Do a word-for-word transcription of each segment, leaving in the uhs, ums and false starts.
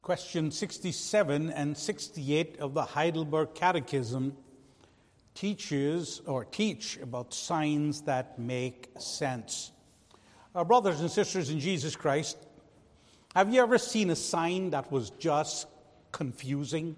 Question sixty-seven and sixty-eight of the Heidelberg Catechism teaches or teach about signs that make sense. Our brothers and sisters in Jesus Christ, have you ever seen a sign that was just confusing?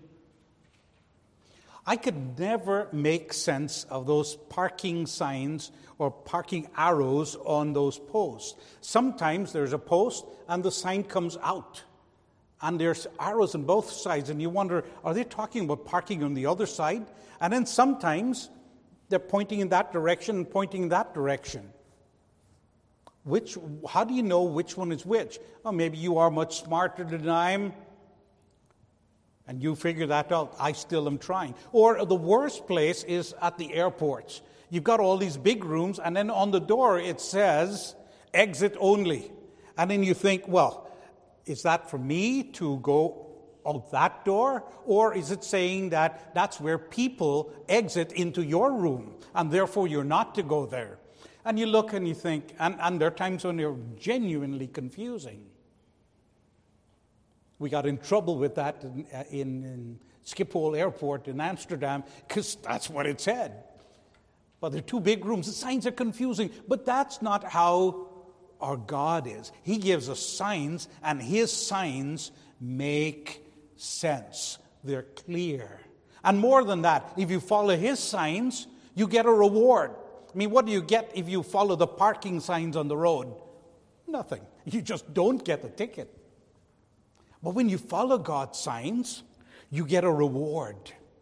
I could never make sense of those parking signs or parking arrows on those posts. Sometimes there's a post and the sign comes out. And there's arrows on both sides, and you wonder, are they talking about parking on the other side? And then sometimes they're pointing in that direction and pointing in that direction. Which? How do you know which one is which? Oh, maybe you are much smarter than I am, and you figure that out. I still am trying. Or the worst place is at the airports. You've got all these big rooms, and then on the door it says, exit only. And then you think, well, is that for me to go out that door? Or is it saying that that's where people exit into your room and therefore you're not to go there? And you look and you think, and, and there are times when they're genuinely confusing. We got in trouble with that in, in, in Schiphol Airport in Amsterdam because that's what it said. But they're two big rooms. The signs are confusing, but that's not how our God is. He gives us signs, and His signs make sense. They're clear. And more than that, if you follow His signs, you get a reward. I mean, what do you get if you follow the parking signs on the road? Nothing. You just don't get a ticket. But when you follow God's signs, you get a reward.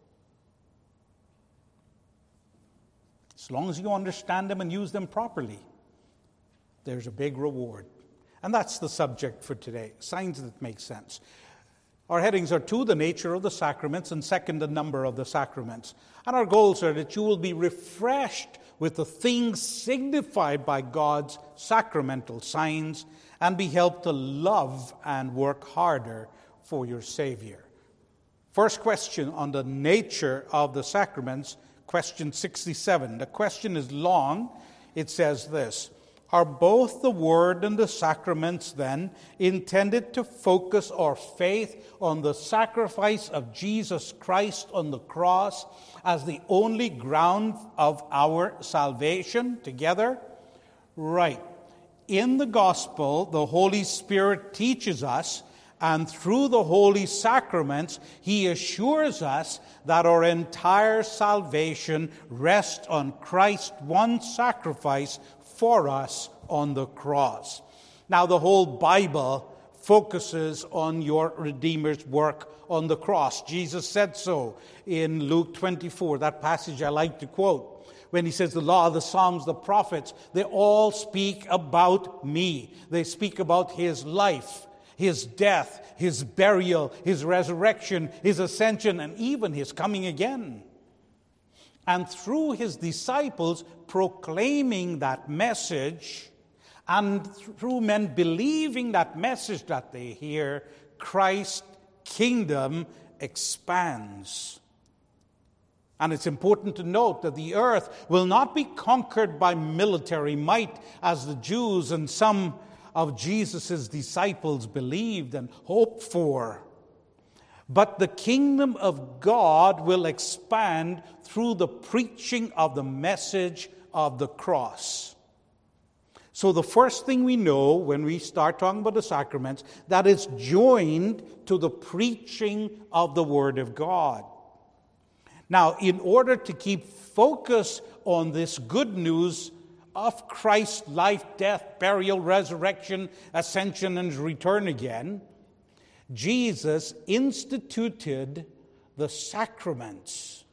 As long as you understand them and use them properly, there's a big reward. And that's the subject for today, signs that make sense. Our headings are two, the nature of the sacraments, and second, the number of the sacraments. And our goals are that you will be refreshed with the things signified by God's sacramental signs and be helped to love and work harder for your Savior. First question on the nature of the sacraments, question sixty-seven. The question is long. It says this: are both the Word and the sacraments, then, intended to focus our faith on the sacrifice of Jesus Christ on the cross as the only ground of our salvation together? Right. In the Gospel, the Holy Spirit teaches us, and through the holy sacraments, He assures us that our entire salvation rests on Christ's one sacrifice for us on the cross. Now, the whole Bible focuses on your Redeemer's work on the cross. Jesus said so in Luke twenty-four, that passage I like to quote, when He says, the law, the Psalms, the prophets, they all speak about me. They speak about His life, His death, His burial, His resurrection, His ascension, and even His coming again. And through His disciples proclaiming that message, and through men believing that message that they hear, Christ's kingdom expands. And it's important to note that the earth will not be conquered by military might, as the Jews and some of Jesus' disciples believed and hoped for. But the kingdom of God will expand through the preaching of the message of the cross. So the first thing we know when we start talking about the sacraments, that is joined to the preaching of the Word of God. Now, in order to keep focus on this good news of Christ's life, death, burial, resurrection, ascension, and return again, Jesus instituted the sacraments.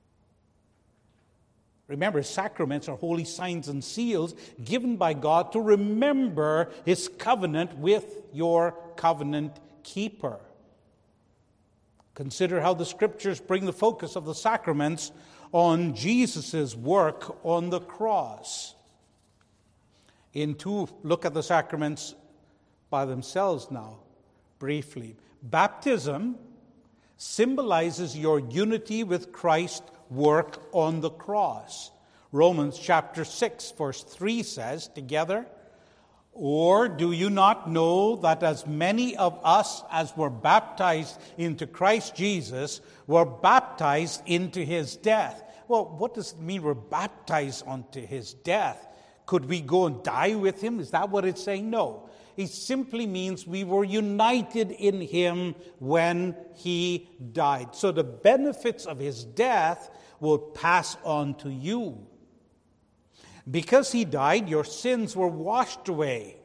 Remember, sacraments are holy signs and seals given by God to remember His covenant with your covenant keeper. Consider how the Scriptures bring the focus of the sacraments on Jesus' work on the cross. In two, look at the sacraments by themselves now, briefly. Baptism symbolizes your unity with Christ's work on the cross. Romans chapter six, verse three says, together, Or do you not know that as many of us as were baptized into Christ Jesus were baptized into his death? Well, what does it mean we're baptized unto his death? Could we go and die with him? Is that what it's saying? No. It simply means we were united in him when he died. So the benefits of his death will pass on to you. Because he died, your sins were washed away.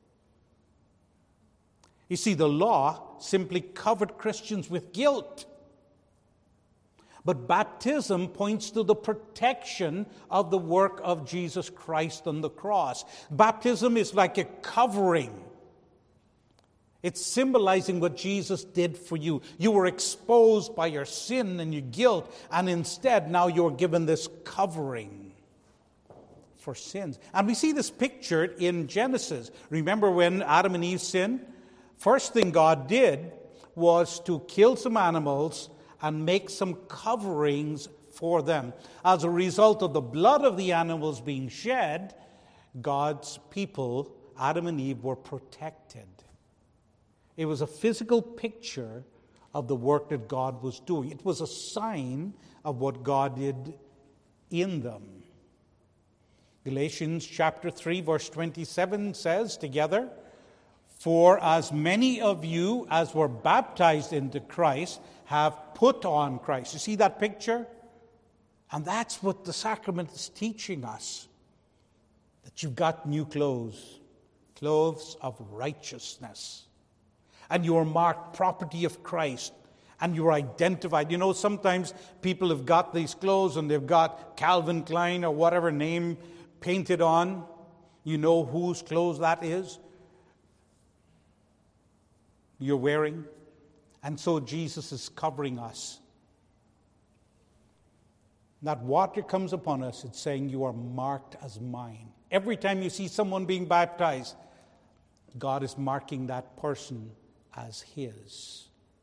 You see, the law simply covered Christians with guilt. But baptism points to the protection of the work of Jesus Christ on the cross. Baptism is like a covering. It's symbolizing what Jesus did for you. You were exposed by your sin and your guilt, and instead now you're given this covering for sins. And we see this pictured in Genesis. Remember when Adam and Eve sinned? First thing God did was to kill some animals and make some coverings for them. As a result of the blood of the animals being shed, God's people, Adam and Eve, were protected. It was a physical picture of the work that God was doing. It was a sign of what God did in them. Galatians chapter three, verse twenty-seven says together, "For as many of you as were baptized into Christ have put on Christ." You see that picture? And that's what the sacrament is teaching us. That you've got new clothes. Clothes of righteousness. And you are marked property of Christ. And you are identified. You know, sometimes people have got these clothes and they've got Calvin Klein or whatever name painted on. You know whose clothes that is. You're wearing. And so Jesus is covering us. That water comes upon us, it's saying you are marked as mine. Every time you see someone being baptized, God is marking that person as his.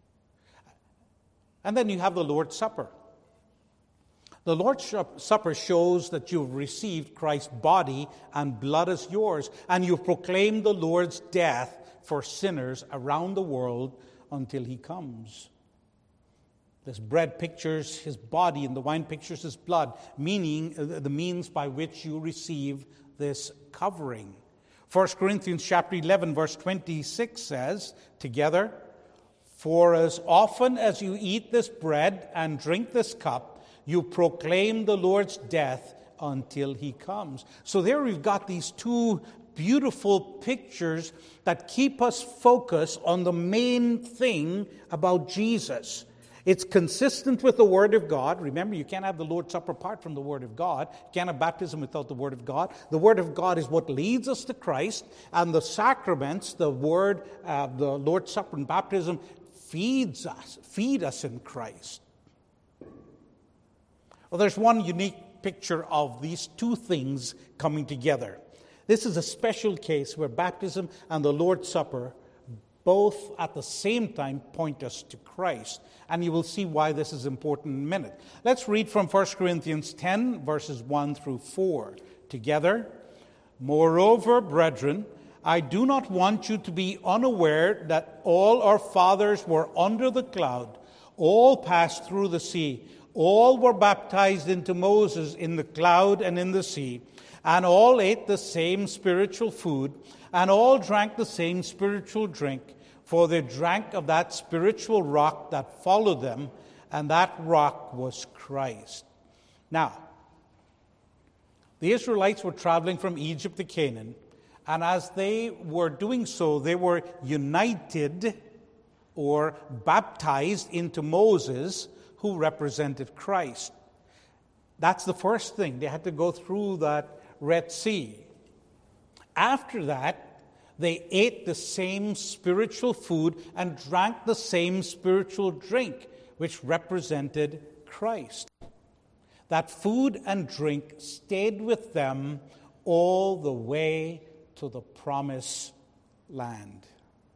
And then you have the Lord's Supper. The Lord's Supper shows that you've received Christ's body and blood as yours, and you've proclaimed the Lord's death for sinners around the world until he comes. This bread pictures his body and the wine pictures his blood, meaning the means by which you receive this covering. First Corinthians chapter eleven, verse twenty-six says, together, "For as often as you eat this bread and drink this cup, you proclaim the Lord's death until he comes." So there we've got these two beautiful pictures that keep us focused on the main thing about Jesus. It's consistent with the Word of God. Remember, you can't have the Lord's Supper apart from the Word of God. You can't have baptism without the Word of God. The Word of God is what leads us to Christ, and the sacraments, the Word, uh, the Lord's Supper and baptism, feeds us, feed us in Christ. Well, there's one unique picture of these two things coming together. This is a special case where baptism and the Lord's Supper both at the same time point us to Christ. And you will see why this is important in a minute. Let's read from First Corinthians ten, verses one through four. Together, "Moreover, brethren, I do not want you to be unaware that all our fathers were under the cloud, all passed through the sea, all were baptized into Moses in the cloud and in the sea, and all ate the same spiritual food, and all drank the same spiritual drink, for they drank of that spiritual rock that followed them, and that rock was Christ." Now, the Israelites were traveling from Egypt to Canaan, and as they were doing so, they were united or baptized into Moses, who represented Christ. That's the first thing. They had to go through that Red Sea. After that, they ate the same spiritual food and drank the same spiritual drink, which represented Christ. That food and drink stayed with them all the way to the promised land.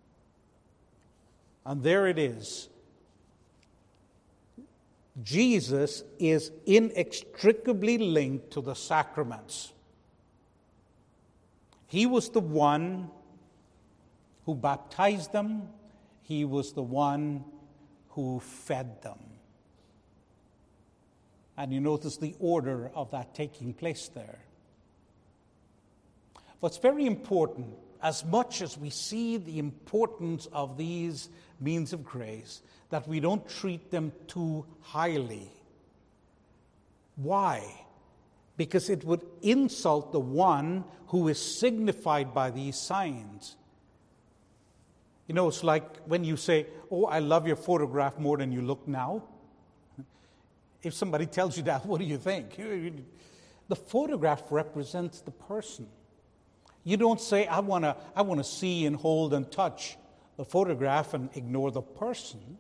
And there it is. Jesus is inextricably linked to the sacraments. He was the one who baptized them. He was the one who fed them. And you notice the order of that taking place there. What's very important, as much as we see the importance of these means of grace, that we don't treat them too highly. Why? Because it would insult the one who is signified by these signs. You know, it's like when you say, "Oh, I love your photograph more than you look now." If somebody tells you that, what do you think? The photograph represents the person. You don't say, I want to I want to see and hold and touch the photograph and ignore the person.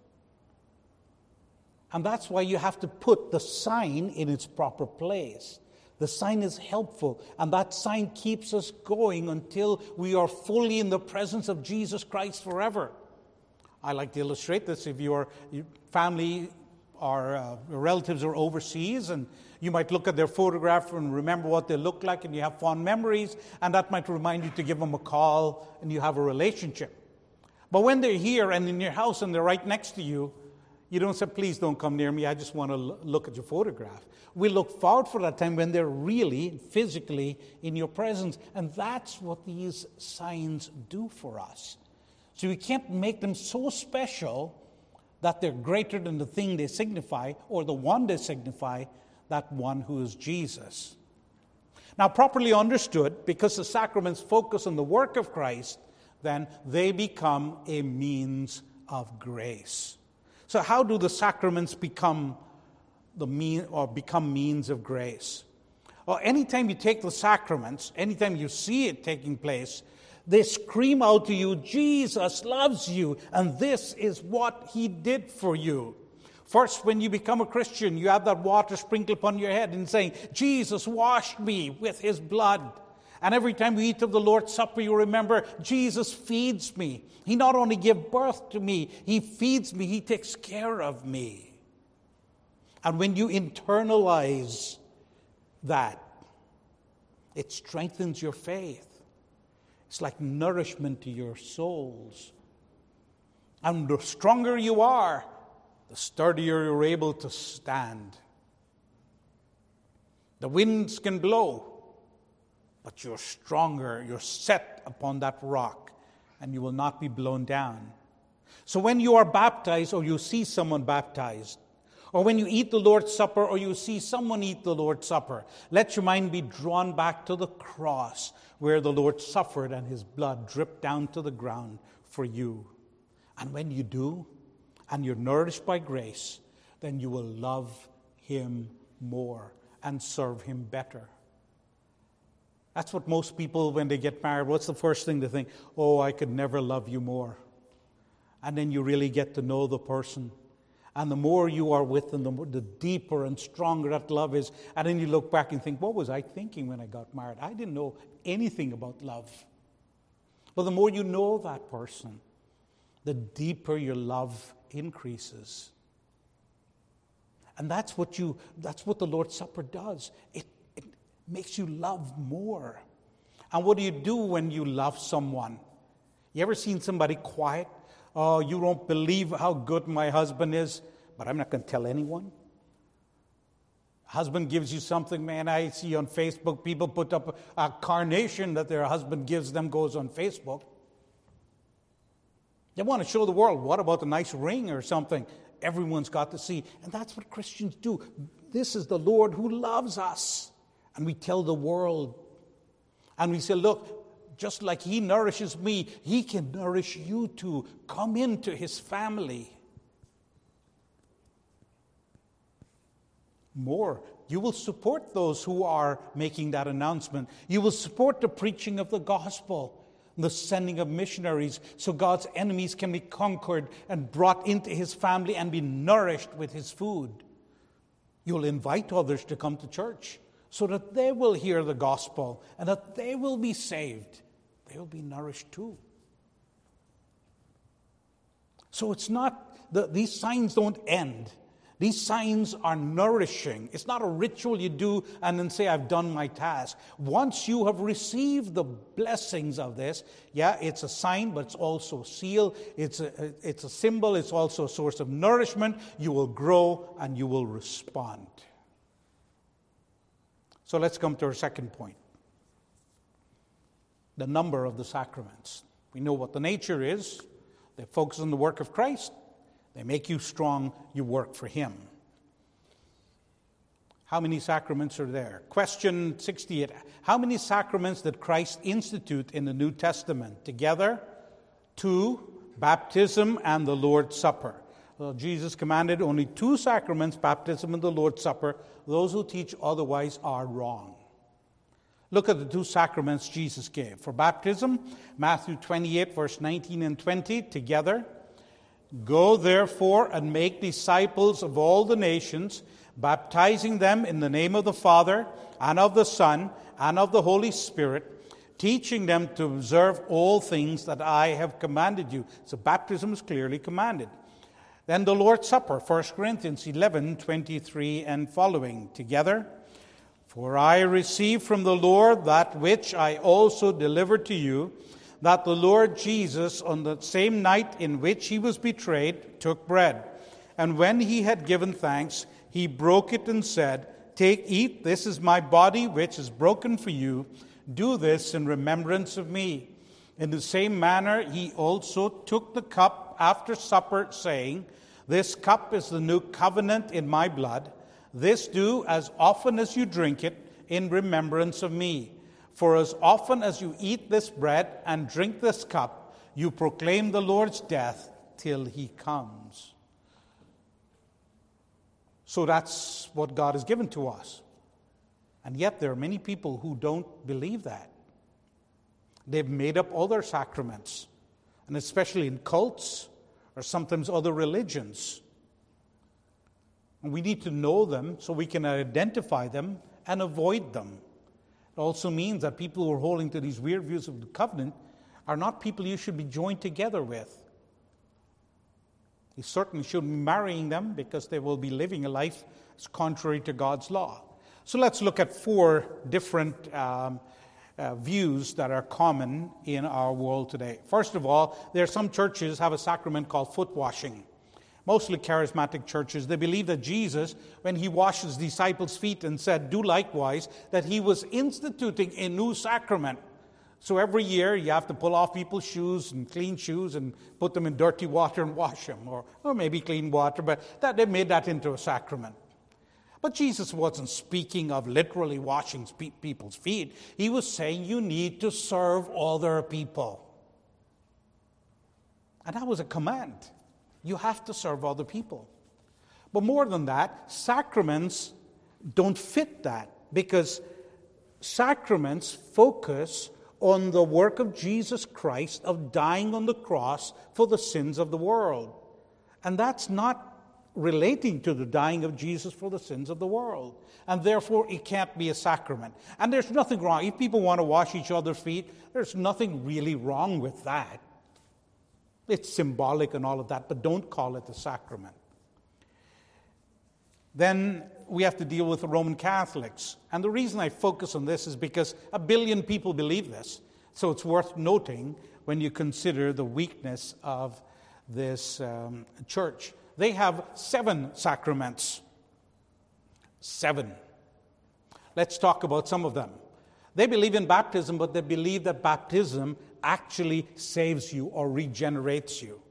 And that's why you have to put the sign in its proper place. The sign is helpful, and that sign keeps us going until we are fully in the presence of Jesus Christ forever. I like to illustrate this. If your family or uh, relatives are overseas, and you might look at their photograph and remember what they look like, and you have fond memories, and that might remind you to give them a call, and you have a relationship. But when they're here and in your house and they're right next to you, you don't say, "Please don't come near me, I just want to look at your photograph." We look forward for that time when they're really, physically in your presence. And that's what these signs do for us. So we can't make them so special that they're greater than the thing they signify, or the one they signify, that one who is Jesus. Now, properly understood, because the sacraments focus on the work of Christ, then they become a means of grace. So how do the sacraments become the mean or become means of grace? Well, anytime you take the sacraments, anytime you see it taking place, they scream out to you, Jesus loves you, and this is what he did for you. First, when you become a Christian, you have that water sprinkled upon your head and saying, Jesus washed me with his blood. And every time we eat of the Lord's Supper, you remember, Jesus feeds me. He not only gives birth to me, he feeds me, he takes care of me. And when you internalize that, it strengthens your faith. It's like nourishment to your souls. And the stronger you are, the sturdier you're able to stand. The winds can blow, but you're stronger. You're set upon that rock, and you will not be blown down. So when you are baptized, or you see someone baptized, or when you eat the Lord's Supper, or you see someone eat the Lord's Supper, let your mind be drawn back to the cross where the Lord suffered and his blood dripped down to the ground for you. And when you do, and you're nourished by grace, then you will love him more and serve him better. That's what most people, when they get married, what's the first thing they think? Oh, I could never love you more. And then you really get to know the person. And the more you are with them, the, more, the deeper and stronger that love is. And then you look back and think, what was I thinking when I got married? I didn't know anything about love. But the more you know that person, the deeper your love increases. And that's what you that's what the Lord's Supper does. It, it makes you love more. And what do you do when you love someone? You ever seen somebody quiet? Oh, you don't believe how good my husband is, but I'm not going to tell anyone. Husband gives you something, man. I see on Facebook people put up a carnation that their husband gives them, goes on Facebook. They want to show the world, what about a nice ring or something? Everyone's got to see. And that's what Christians do. This is the Lord who loves us. And we tell the world. And we say, look, just like he nourishes me, he can nourish you too. Come into his family. More, you will support those who are making that announcement. You will support the preaching of the gospel, the sending of missionaries, so God's enemies can be conquered and brought into his family and be nourished with his food. You'll invite others to come to church so that they will hear the gospel and that they will be saved. They will be nourished too. So it's not, the, these signs don't end These signs are nourishing. It's not a ritual you do and then say, I've done my task. Once you have received the blessings of this, yeah, it's a sign, but it's also a seal. It's a, it's a symbol. It's also a source of nourishment. You will grow and you will respond. So let's come to our second point. The number of the sacraments. We know what the nature is. They focus on the work of Christ. They make you strong. You work for Him. How many sacraments are there? Question sixty-eight. How many sacraments did Christ institute in the New Testament? Together, two, baptism and the Lord's Supper. Well, Jesus commanded only two sacraments, baptism and the Lord's Supper. Those who teach otherwise are wrong. Look at the two sacraments Jesus gave. For baptism, Matthew twenty-eight, verse nineteen and twenty, together. Go therefore and make disciples of all the nations, baptizing them in the name of the Father and of the Son and of the Holy Spirit, teaching them to observe all things that I have commanded you. So baptism is clearly commanded. Then the Lord's Supper, First Corinthians eleven, twenty-three and following, together. For I received from the Lord that which I also delivered to you, that the Lord Jesus, on the same night in which he was betrayed, took bread. And when he had given thanks, he broke it and said, Take, eat, this is my body which is broken for you. Do this in remembrance of me. In the same manner, he also took the cup after supper, saying, This cup is the new covenant in my blood. This do as often as you drink it in remembrance of me. For as often as you eat this bread and drink this cup, you proclaim the Lord's death till he comes. So that's what God has given to us. And yet there are many people who don't believe that. They've made up other sacraments, and especially in cults or sometimes other religions. And we need to know them so we can identify them and avoid them. It also means that people who are holding to these weird views of the covenant are not people you should be joined together with. You certainly shouldn't be marrying them because they will be living a life that's contrary to God's law. So let's look at four different um, uh, views that are common in our world today. First of all, there are some churches have a sacrament called foot washing. Mostly charismatic churches, they believe that Jesus, when he washed his disciples' feet and said, do likewise, that he was instituting a new sacrament. So every year you have to pull off people's shoes and clean shoes and put them in dirty water and wash them, or, or maybe clean water, but that, they made that into a sacrament. But Jesus wasn't speaking of literally washing people's feet. He was saying you need to serve other people. And that was a command. You have to serve other people. But more than that, sacraments don't fit that, because sacraments focus on the work of Jesus Christ of dying on the cross for the sins of the world. And that's not relating to the dying of Jesus for the sins of the world. And therefore, it can't be a sacrament. And there's nothing wrong. If people want to wash each other's feet, there's nothing really wrong with that. It's symbolic and all of that, but don't call it a sacrament. Then we have to deal with the Roman Catholics. And the reason I focus on this is because a billion people believe this. So it's worth noting when you consider the weakness of this um, church. They have seven sacraments. Seven. Let's talk about some of them. They believe in baptism, but they believe that baptism actually saves you or regenerates you.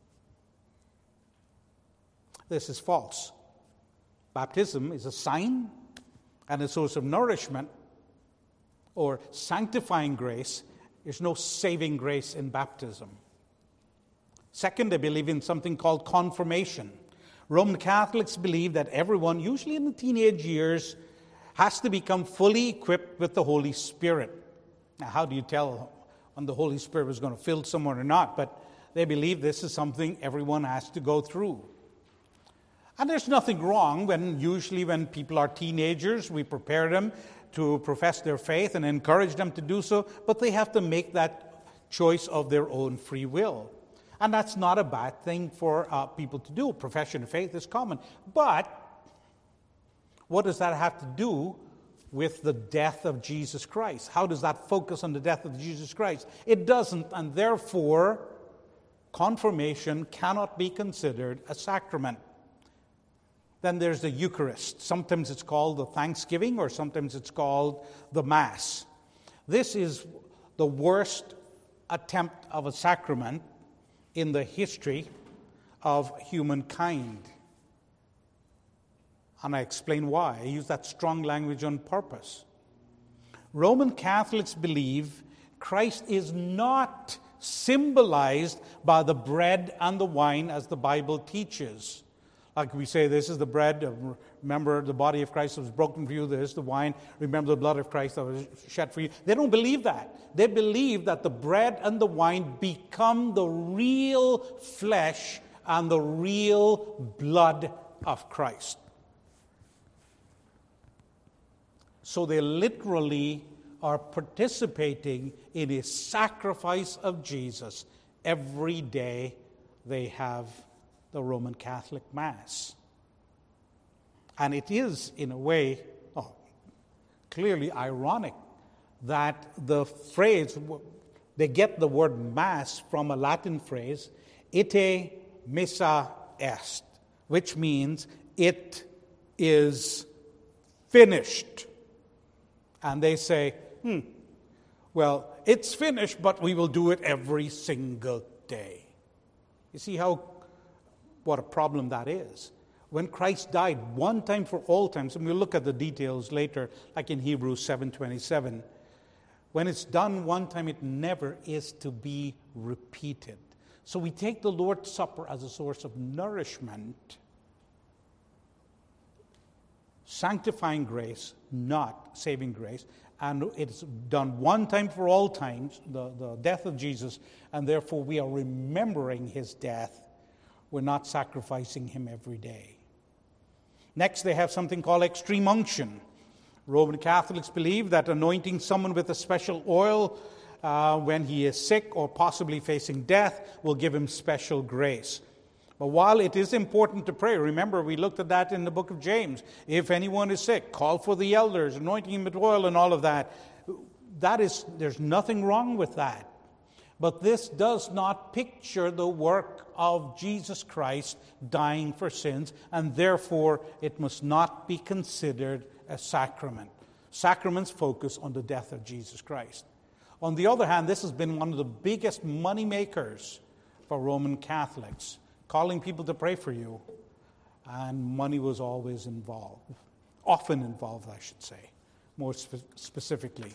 This is false. Baptism is a sign and a source of nourishment or sanctifying grace. There's no saving grace in baptism. Second, they believe in something called confirmation. Roman Catholics believe that everyone, usually in the teenage years, has to become fully equipped with the Holy Spirit. Now, how do you tell when the Holy Spirit is going to fill someone or not? But they believe this is something everyone has to go through. And there's nothing wrong when, usually when people are teenagers, we prepare them to profess their faith and encourage them to do so, but they have to make that choice of their own free will. And that's not a bad thing for uh, people to do. Profession of faith is common. But what does that have to do with the death of Jesus Christ? How does that focus on the death of Jesus Christ? It doesn't, and therefore, confirmation cannot be considered a sacrament. Then there's the Eucharist. Sometimes it's called the Thanksgiving, or sometimes it's called the Mass. This is the worst attempt of a sacrament in the history of humankind. And I explain why. I use that strong language on purpose. Roman Catholics believe Christ is not symbolized by the bread and the wine as the Bible teaches. Like we say, this is the bread, remember the body of Christ that was broken for you, this is the wine, remember the blood of Christ that was shed for you. They don't believe that. They believe that the bread and the wine become the real flesh and the real blood of Christ. So they literally are participating in a sacrifice of Jesus every day they have the Roman Catholic Mass. And it is, in a way, oh, clearly ironic that the phrase, they get the word Mass from a Latin phrase, ite missa est, which means it is finished. And they say, hmm, well, it's finished, but we will do it every single day. You see how, what a problem that is. When Christ died one time for all times, and we'll look at the details later, like in Hebrews seven twenty-seven, when it's done one time, it never is to be repeated. So we take the Lord's Supper as a source of nourishment, sanctifying grace, not saving grace. And it's done one time for all times, the, the death of Jesus, and therefore we are remembering his death. We're not sacrificing him every day. Next, they have something called extreme unction. Roman Catholics believe that anointing someone with a special oil uh, when he is sick or possibly facing death will give him special grace. But while it is important to pray, remember we looked at that in the book of James. If anyone is sick, call for the elders, anointing him with oil and all of that. That is, there's nothing wrong with that. But this does not picture the work of Jesus Christ dying for sins, and therefore it must not be considered a sacrament. Sacraments focus on the death of Jesus Christ. On the other hand, this has been one of the biggest money makers for Roman Catholics, calling people to pray for you, and money was always involved, often involved, I should say, more spe- specifically.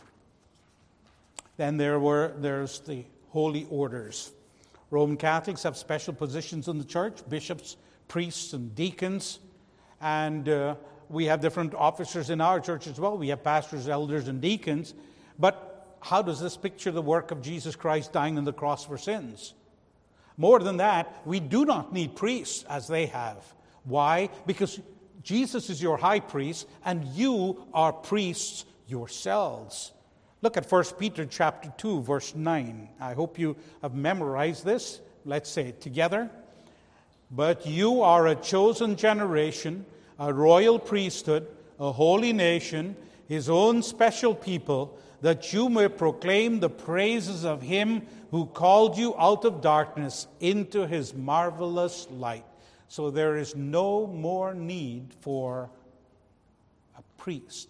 Then there were there's the holy orders. Roman Catholics have special positions in the church, bishops, priests, and deacons, and uh, we have different officers in our church as well. We have pastors, elders, and deacons. But how does this picture the work of Jesus Christ dying on the cross for sins? More than that, we do not need priests as they have. Why? Because Jesus is your high priest, and you are priests yourselves. Look at First Peter chapter two, verse nine. I hope you have memorized this. Let's say it together. But you are a chosen generation, a royal priesthood, a holy nation, his own special people, that you may proclaim the praises of him who called you out of darkness into his marvelous light. So there is no more need for a priest.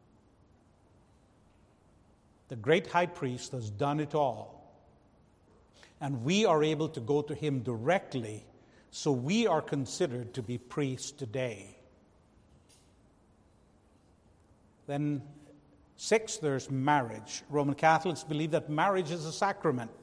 The great high priest has done it all. And we are able to go to him directly, so we are considered to be priests today. Then, six, there's marriage. Roman Catholics believe that marriage is a sacrament.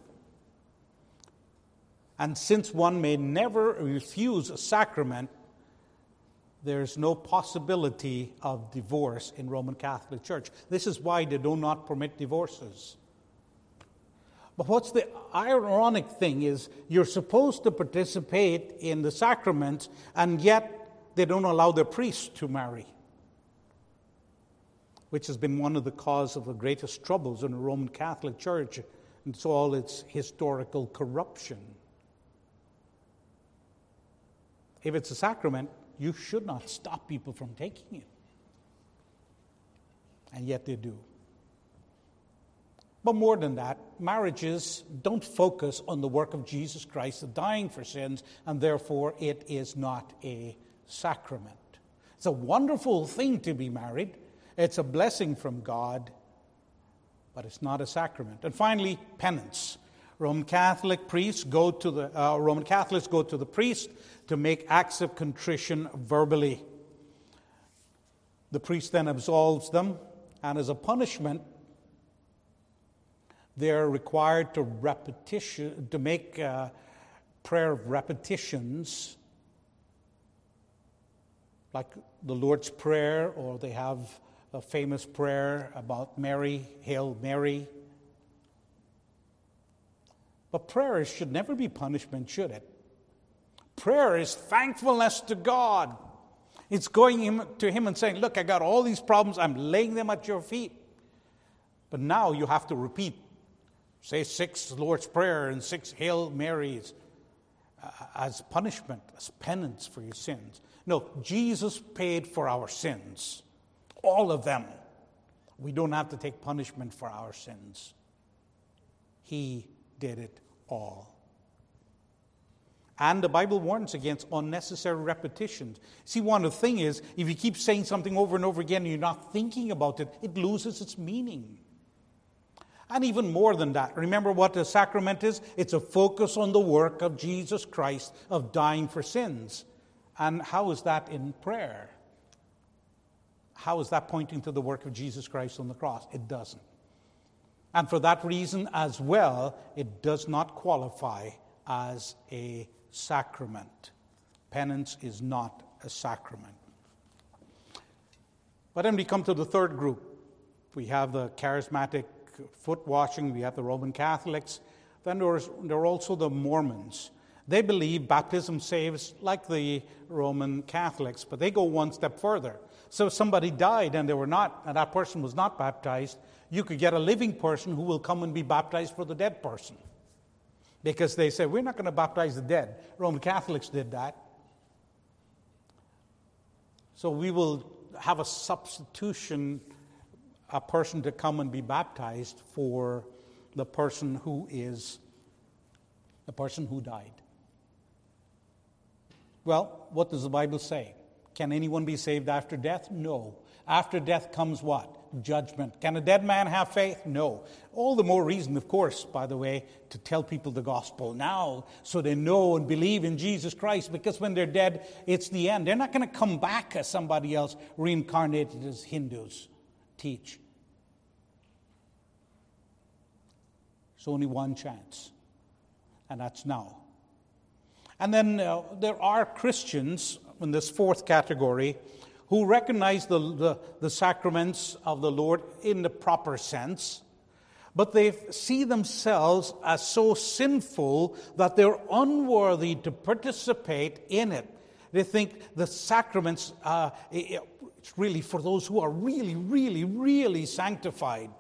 And since one may never refuse a sacrament, there's no possibility of divorce in Roman Catholic Church. This is why they do not permit divorces. But what's the ironic thing is you're supposed to participate in the sacraments, and yet they don't allow their priests to marry, which has been one of the cause of the greatest troubles in the Roman Catholic Church, and so all its historical corruption. If it's a sacrament, you should not stop people from taking it. And yet they do. But more than that, marriages don't focus on the work of Jesus Christ, the dying for sins, and therefore it is not a sacrament. It's a wonderful thing to be married. It's a blessing from God, but it's not a sacrament. And finally, penance. Roman Catholic priests go to the uh, Roman Catholics go to the priest to make acts of contrition verbally. The priest then absolves them, and as a punishment, they're required to repetition to make uh, prayer repetitions, like the Lord's Prayer, or they have a famous prayer about Mary, Hail Mary. But prayer should never be punishment, should it? Prayer is thankfulness to God. It's going him, to Him and saying, look, I got all these problems. I'm laying them at your feet. But now you have to repeat. Say six Lord's Prayer and six Hail Marys uh, as punishment, as penance for your sins. No, Jesus paid for our sins. All of them. We don't have to take punishment for our sins. He did it all. And the Bible warns against unnecessary repetitions. See, one of the things is, if you keep saying something over and over again and you're not thinking about it, it loses its meaning. And even more than that, remember what a sacrament is? It's a focus on the work of Jesus Christ of dying for sins. And how is that in prayer? How is that pointing to the work of Jesus Christ on the cross? It doesn't. And for that reason as well, it does not qualify as a sacrament. Penance is not a sacrament. But then we come to the third group. We have the charismatic foot washing, we have the Roman Catholics. Then there's, there are also the Mormons. They believe baptism saves like the Roman Catholics, but they go one step further. So if somebody died and they were not, and that person was not baptized, you could get a living person who will come and be baptized for the dead person. Because they say, we're not going to baptize the dead. Roman Catholics did that. So we will have a substitution, a person to come and be baptized for the person who is, the person who died. Well, what does the Bible say? Can anyone be saved after death? No. After death comes what? Judgment. Can a dead man have faith? No. All the more reason, of course, by the way, to tell people the gospel now so they know and believe in Jesus Christ, because when they're dead, it's the end. They're not going to come back as somebody else, reincarnated as Hindus teach. There's only one chance, and that's now. And then uh, there are Christians in this fourth category who recognize the, the, the sacraments of the Lord in the proper sense, but they see themselves as so sinful that they're unworthy to participate in it. They think the sacraments, uh, it's really for those who are really, really, really sanctified.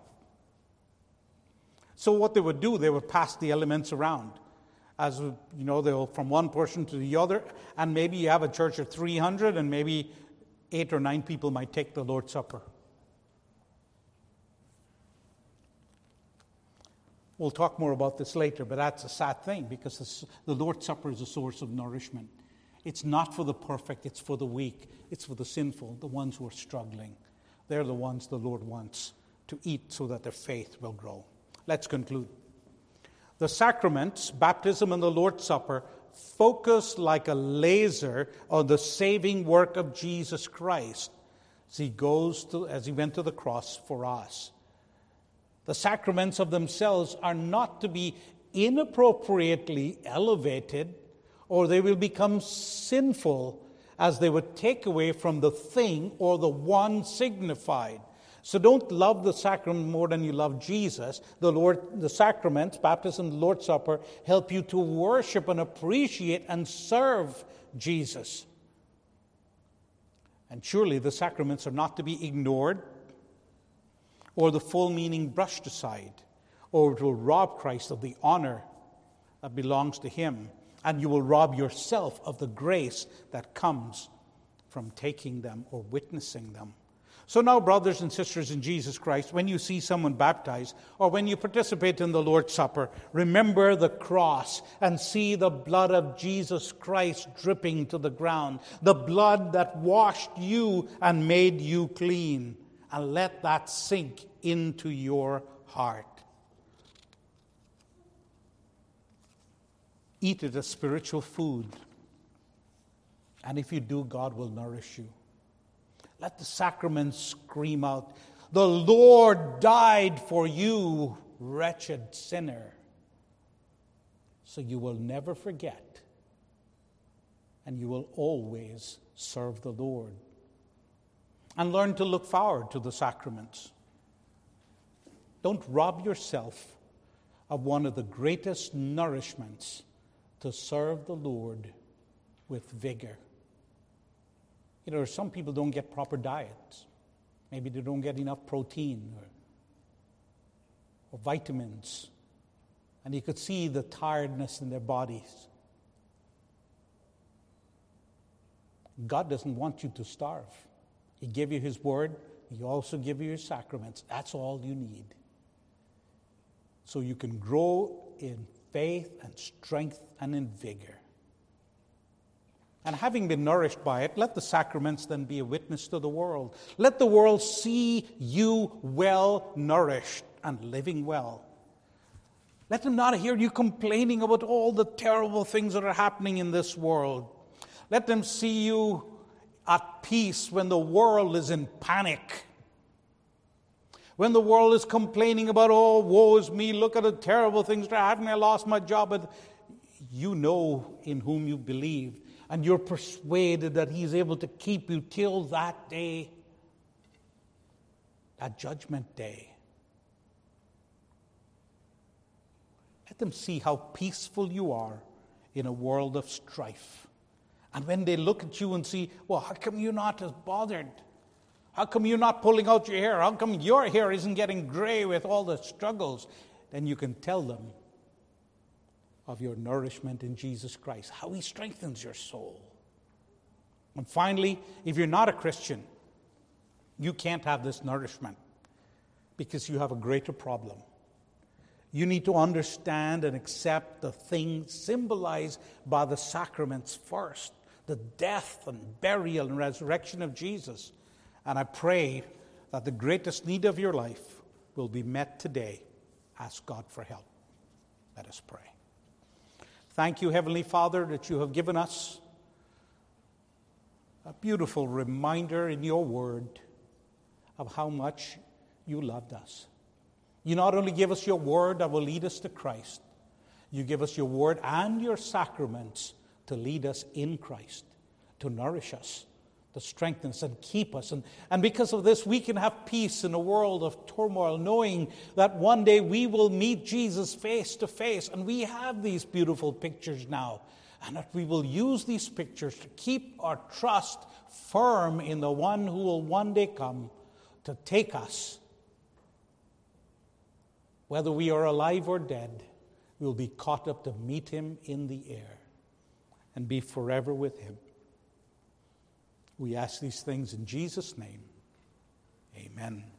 So what they would do, they would pass the elements around. As you know, they'll from one person to the other, and maybe you have a church of three hundred, and maybe eight or nine people might take the Lord's Supper. We'll talk more about this later, but that's a sad thing, because the Lord's Supper is a source of nourishment. It's not for the perfect, it's for the weak, it's for the sinful, the ones who are struggling. They're the ones the Lord wants to eat so that their faith will grow. Let's conclude. The sacraments, baptism and the Lord's Supper, focus like a laser on the saving work of Jesus Christ as he goes to, as he went to the cross for us. The sacraments of themselves are not to be inappropriately elevated, or they will become sinful as they would take away from the thing or the one signified. So don't love the sacrament more than you love Jesus. The Lord, the sacraments, baptism, the Lord's Supper, help you to worship and appreciate and serve Jesus. And surely the sacraments are not to be ignored or the full meaning brushed aside, or it will rob Christ of the honor that belongs to him. and you will rob yourself of the grace that comes from taking them or witnessing them. So now, brothers and sisters in Jesus Christ, when you see someone baptized or when you participate in the Lord's Supper, remember the cross and see the blood of Jesus Christ dripping to the ground, the blood that washed you and made you clean. And let that sink into your heart. Eat it as spiritual food. And if you do, God will nourish you. Let the sacraments scream out, "The Lord died for you, wretched sinner." So you will never forget, and you will always serve the Lord. And learn to look forward to the sacraments. Don't rob yourself of one of the greatest nourishments to serve the Lord with vigor. You know, some people don't get proper diets. Maybe they don't get enough protein or, or vitamins. And you could see the tiredness in their bodies. God doesn't want you to starve. He gave you His word. He also gave you His sacraments. That's all you need. So you can grow in faith and strength and in vigor. And having been nourished by it, let the sacraments then be a witness to the world. Let the world see you well nourished and living well. Let them not hear you complaining about all the terrible things that are happening in this world. Let them see you at peace when the world is in panic. When the world is complaining about, "Oh, woe is me, look at the terrible things that are happening, I lost my job." But you know in whom you believe, and you're persuaded that He's able to keep you till that day, that judgment day. Let them see how peaceful you are in a world of strife. And when they look at you and see, "Well, how come you're not as bothered? How come you're not pulling out your hair? How come your hair isn't getting gray with all the struggles?" Then you can tell them of your nourishment in Jesus Christ, how He strengthens your soul. And finally, if you're not a Christian, you can't have this nourishment because you have a greater problem. You need to understand and accept the things symbolized by the sacraments first, the death and burial and resurrection of Jesus. And I pray that the greatest need of your life will be met today. Ask God for help. Let us pray. Thank you, Heavenly Father, that you have given us a beautiful reminder in your word of how much you loved us. You not only give us your word that will lead us to Christ, you give us your word and your sacraments to lead us in Christ, to nourish us, to strengthen us and keep us. And, and because of this, we can have peace in a world of turmoil, knowing that one day we will meet Jesus face to face. And we have these beautiful pictures now. And that we will use these pictures to keep our trust firm in the one who will one day come to take us. Whether we are alive or dead, we will be caught up to meet Him in the air and be forever with Him. We ask these things in Jesus' name. Amen.